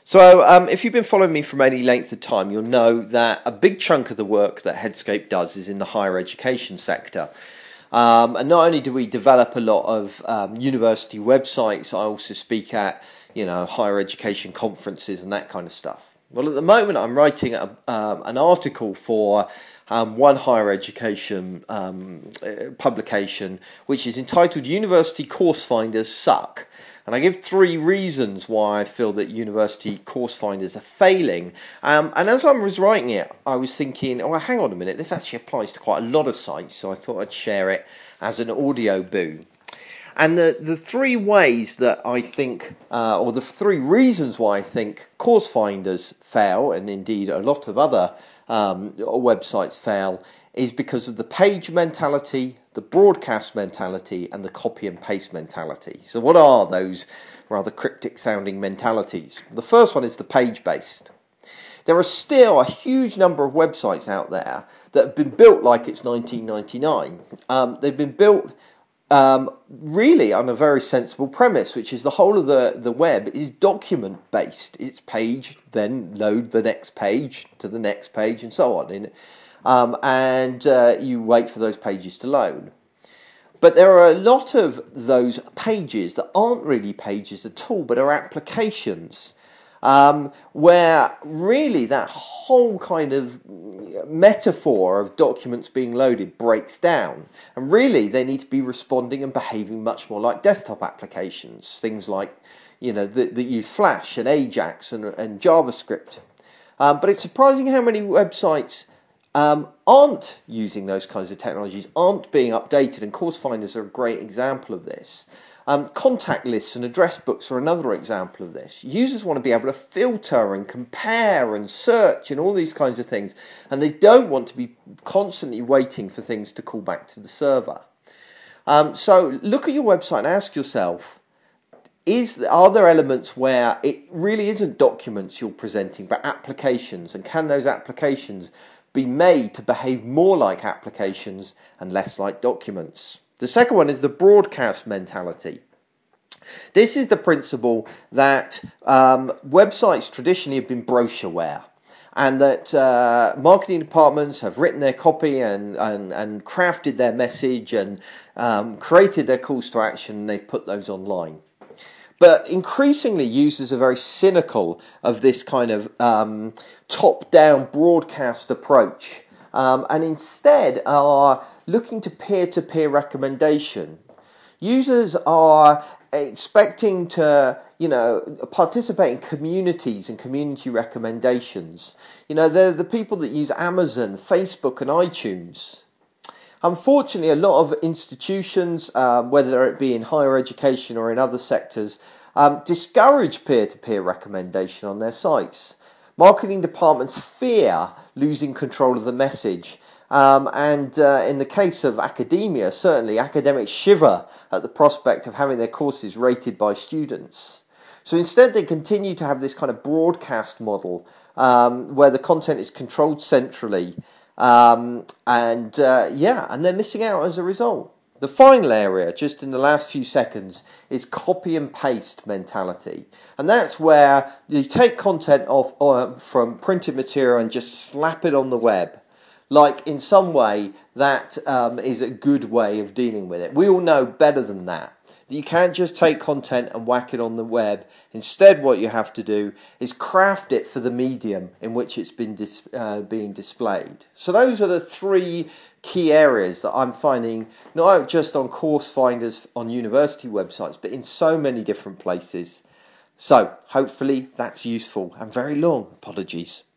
So if you've been following me from any length of time, you'll know that a big chunk of the work that Headscape does is in the higher education sector. And not only do we develop a lot of university websites, I also speak at higher education conferences and that kind of stuff. Well, at the moment I'm writing an article for one higher education publication, which is entitled University Course Finders Suck. And I give 3 reasons why I feel that university course finders are failing. And as I was writing it, I was thinking, oh, hang on a minute, this actually applies to quite a lot of sites, so I thought I'd share it as an audio boom. And the 3 ways that I think, or the 3 reasons why I think course finders fail, and indeed a lot of other websites fail, is because of the page mentality, the broadcast mentality, and the copy and paste mentality. So what are those rather cryptic sounding mentalities? The first one is the page based. There are still a huge number of websites out there that have been built like it's 1999. They've been built really on a very sensible premise, which is the whole of the web is document based. It's page, then load the next page to the next page and so on. And you wait for those pages to load. But there are a lot of those pages that aren't really pages at all, but are applications, where really that whole kind of metaphor of documents being loaded breaks down. And really they need to be responding and behaving much more like desktop applications, things like that use Flash and Ajax and JavaScript. But it's surprising how many websites aren't using those kinds of technologies, aren't being updated, and course finders are a great example of this. Contact lists and address books are another example of this. Users want to be able to filter and compare and search and all these kinds of things, and they don't want to be constantly waiting for things to call back to the server. So look at your website and ask yourself, are there elements where it really isn't documents you're presenting, but applications, and can those applications be made to behave more like applications and less like documents? The second one is the broadcast mentality. This is the principle that websites traditionally have been brochureware, and that marketing departments have written their copy and crafted their message and created their calls to action, and they've put those online. But increasingly, users are very cynical of this kind of top-down broadcast approach, and instead are looking to peer-to-peer recommendation. Users are expecting to, participate in communities and community recommendations. They're the people that use Amazon, Facebook, and iTunes. Unfortunately, a lot of institutions, whether it be in higher education or in other sectors, discourage peer-to-peer recommendation on their sites. Marketing departments fear losing control of the message. And in the case of academia, certainly academics shiver at the prospect of having their courses rated by students. So instead they continue to have this kind of broadcast model where the content is controlled centrally. And they're missing out as a result. The final area, just in the last few seconds, is copy and paste mentality. And that's where you take content off from printed material and just slap it on the web. Like in some way that is a good way of dealing with it. We all know better than that. That you can't just take content and whack it on the web. Instead, what you have to do is craft it for the medium in which it's been being displayed. So those are the 3 key areas that I'm finding, not just on course finders on university websites, but in so many different places. So hopefully that's useful, and very long. Apologies.